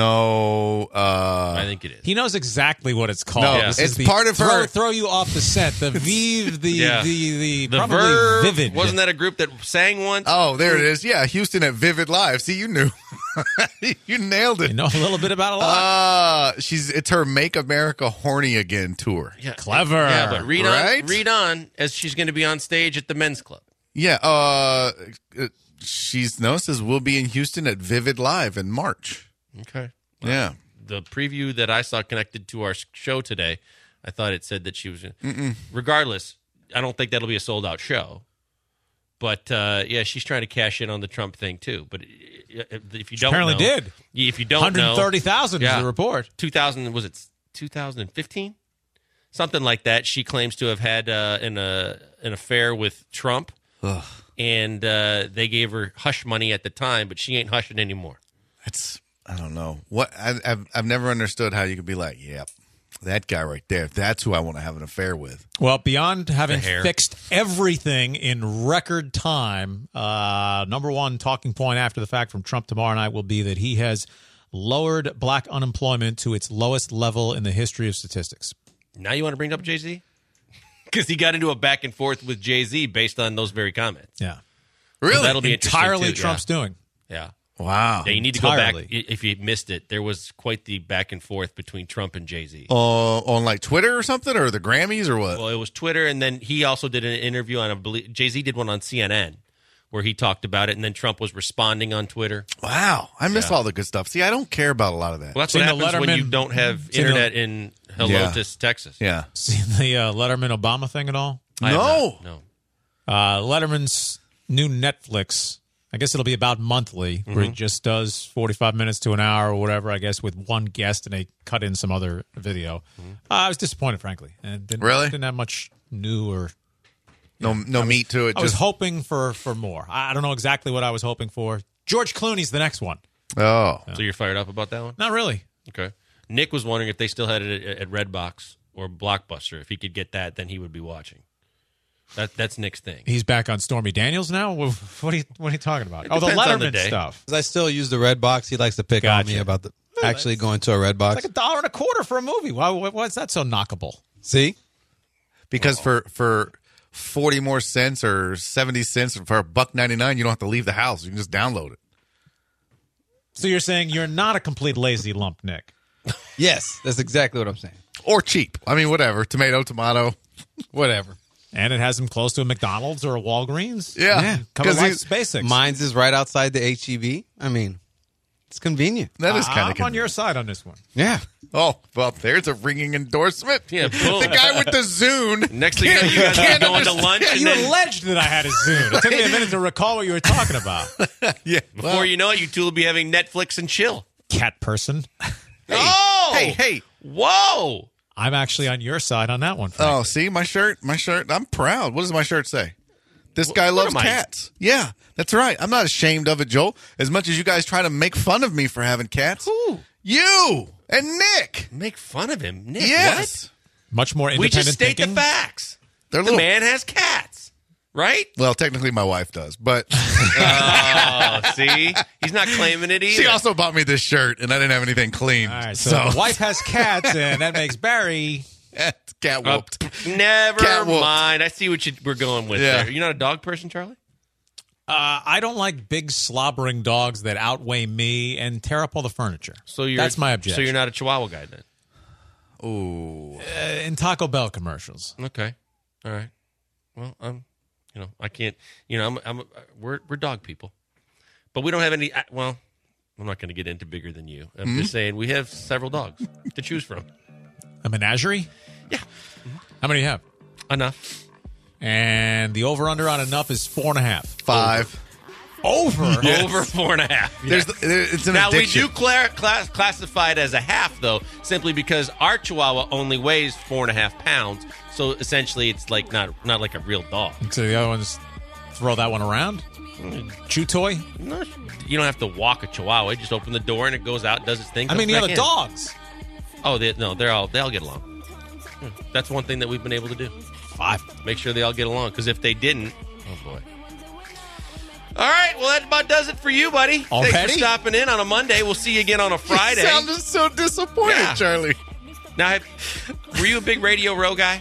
No. Uh, I think it is. He knows exactly what it's called. No, Yeah. This it's is the part of throw, her- Throw you off the scent. The Vive, the Yeah. the the, The probably Verve, Vivid. wasn't that a group that sang once? oh, there it is. Yeah, Houston at Vivid Live. See, you knew. You nailed You it. know a little bit about a lot. Uh, she's it's her Make America Horny Again tour. Yeah. Clever. Yeah, but read Right? on, read on as she's going to be on stage at the Men's Club. Yeah, uh, uh, she's no, it says we'll be in Houston at Vivid Live in March. Okay. Yeah. The preview that I saw connected to our show today, I thought it said that she was. Mm-mm. Regardless, I don't think that'll be a sold out show. But uh, yeah, she's trying to cash in on the Trump thing too. But if you don't, apparently know, did. If you don't one hundred know, thirty thousand yeah, is the report. two thousand was it two thousand fifteen, something like that. She claims to have had uh, an uh, an affair with Trump, Ugh. and uh, they gave her hush money at the time, but she ain't hushing anymore. It's I don't know what I, I've I've never understood how you could be like, yep, that guy right there. That's who I want to have an affair with. Well, beyond having The hair. fixed everything in record time, uh, number one talking point after the fact from Trump tomorrow night will be that he has lowered black unemployment to its lowest level in the history of statistics. Now you want to bring up Jay-Z? Because he got into a back and forth with Jay-Z based on those very comments. Yeah. Really? So that'll be interesting, Entirely too. Trump's yeah. doing. Yeah. Wow. Yeah, you need to go back. Entirely. If you missed it, there was quite the back and forth between Trump and Jay-Z. Uh, on like Twitter or something, or the Grammys or what? Well, it was Twitter, and then he also did an interview on, I believe, Jay-Z did one on C N N where he talked about it, and then Trump was responding on Twitter. Wow, I miss Yeah. all the good stuff. See, I don't care about a lot of that. Well, that's Seen what the happens when Letterman- you don't have seen the- internet in Yeah. Helotes, Texas. Yeah. See the uh, Letterman Obama thing at all? I have No. not, no. Uh, Letterman's new Netflix, I guess it'll be about monthly, where Mm-hmm. he just does forty-five minutes to an hour or whatever, I guess, with one guest, and they cut in some other video. Mm-hmm. Uh, I was disappointed, frankly. And didn't, Really? Didn't have much new or... No, no meat to it. I was Just hoping for, for more. I I don't know exactly what I was hoping for. George Clooney's the next one. oh, So you're fired up about that one? Not really. Okay. Nick was wondering if they still had it at, at Redbox or Blockbuster. If he could get that, then he would be watching. That That's Nick's thing. He's back on Stormy Daniels now? Wha- What are you, what are you talking about? It Oh, the depends on Letterman the day. stuff. 'Cause I still use the red box. He likes to pick on Gotcha. me about the actually going to a red box. It's like a dollar and a quarter for a movie. Why, why, why is that so knockable? See? because for for forty more cents or seventy cents for a buck ninety nine, you don't have to leave the house. You can just download it. So you're saying you're not a complete lazy lump, Nick? Yes, that's exactly what I'm saying. Or cheap. I mean, whatever. Tomato, tomato. Whatever. And it has him close to a McDonald's or a Walgreens. Yeah. Yeah. Cover 'Cause life's he- basics. Mine's is right outside the H E B. I mean, it's convenient. That is Uh, kind of I'm on your side on this one. Yeah. Oh, well, there's a ringing endorsement. Yeah, boom. The guy with the Zune. Next thing you know, you guys are Can't going to understand. lunch, and You then alleged that I had a Zune. It took me a minute to recall what you were talking about. Yeah. before well, you know it, you two will be having Netflix and chill. Cat person. Oh! hey, hey. Whoa! I'm actually on your side on that one. Frank. Oh, see, my shirt, my shirt. I'm proud. What does my shirt say? This guy what loves am I- cats. Yeah, that's right. I'm not ashamed of it, Joel. As much as you guys try to make fun of me for having cats. Who? You and Nick. Make fun of him. Nick, Yes. Much more what? We independent just state thinking. the facts. They're The little. man has cats, right? Well, technically, my wife does, but Oh, see? He's not claiming it either. she also bought me this shirt, and I didn't have anything clean. All right, so, so the wife has cats, and that makes Barry. it's cat Uh, whooped. never Cat whooped. mind. I see what you, we're going with Yeah. there. You're not a dog person, Charlie? Uh, I don't like big slobbering dogs that outweigh me and tear up all the furniture. So you're That's my objection. So you're not a Chihuahua guy then? Ooh. Uh, in Taco Bell commercials. Okay. All right. Well, I'm, you know, I can't, you know, I'm, I'm we're we're dog people, but we don't have any. Well, I'm not going to get into bigger than you. I'm Hmm? just saying we have several dogs to choose from. A menagerie? Yeah. How many do you have? Enough. And the over-under on enough is four and a half. Five. Over? Yes. Over four and a half. There's Yes. there, it's an now, addiction. we do cla- class, classify it as a half, though, simply because our Chihuahua only weighs four and a half pounds. So essentially, it's like not not like a real dog. So the other ones throw that one around? Chew toy? No, you don't have to walk a Chihuahua. You just open the door and it goes out, does its thing. I mean, comes the back other in. dogs. Oh, they, no, they're all they all get along. Hmm. That's one thing that we've been able to do. Five. Make sure they all get along, because if they didn't, oh boy. All right, well that about does it for you, buddy. Already? Thanks for stopping in on a Monday. We'll see you again on a Friday. You sounded so disappointed, Yeah. Charlie. Now, have, were you a big Radio Row guy?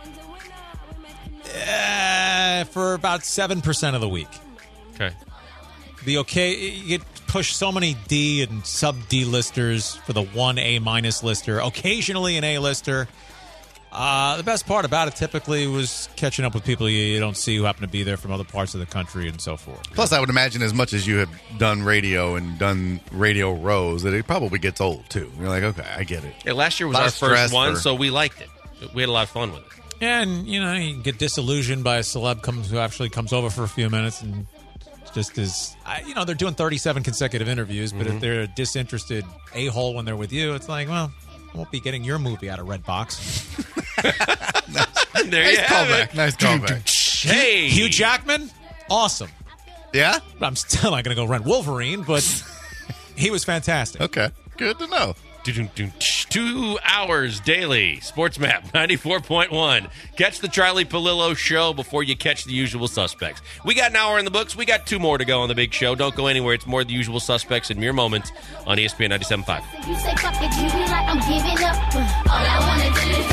Uh, for about seven percent of the week. Okay. The okay, you get pushed so many D and sub D listers for the one A minus lister, occasionally an A lister. Uh, the best part about it typically was catching up with people you, you don't see who happen to be there from other parts of the country and so forth. Plus, I would imagine as much as you have done radio and done Radio Rows, that it probably gets old, too. You're like, okay, I get it. Yeah, last year was Lot our of stress first one, for- so we liked it. We had a lot of fun with it. And, you know, you get disillusioned by a celeb comes who actually comes over for a few minutes and just is, I, you know, they're doing thirty-seven consecutive interviews, but Mm-hmm. if they're a disinterested a-hole when they're with you, it's like, well, I won't be getting your movie out of Redbox. There Nice you have callback. it. Nice callback. Hey. Hugh Jackman, awesome. Yeah? I'm still not going to go rent Wolverine, but he was fantastic. Okay. Good to know. Two hours daily. Sports Map ninety-four point one. Catch the Charlie Palillo show before you catch the usual suspects. We got an hour in the books. We got two more to go on the big show. Don't go anywhere. It's more The Usual Suspects in mere moments on E S P N ninety-seven point five. You say fuck it, you be like I'm giving up. All I wanna do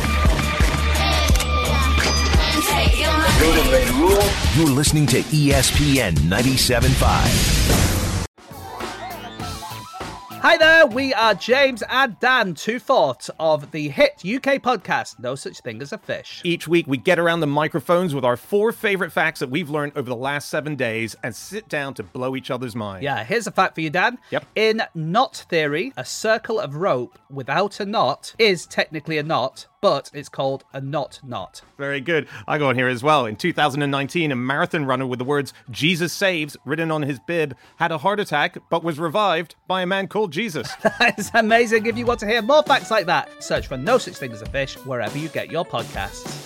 is take your money. You're listening to E S P N ninety-seven point five. Hi there, we are James and Dan, two-fourths of the hit U K podcast, No Such Thing as a Fish. Each week, we get around the microphones with our four favorite facts that we've learned over the last seven days and sit down to blow each other's minds. Yeah, here's a fact for you, Dan. Yep. In knot theory, a circle of rope without a knot is technically a knot, but it's called a knot knot. Very good. I got on here as well. In two thousand nineteen, a marathon runner with the words Jesus Saves written on his bib had a heart attack but was revived by a man called Jesus. That's amazing. If you want to hear more facts like that, search for No Such Thing as a Fish wherever you get your podcasts.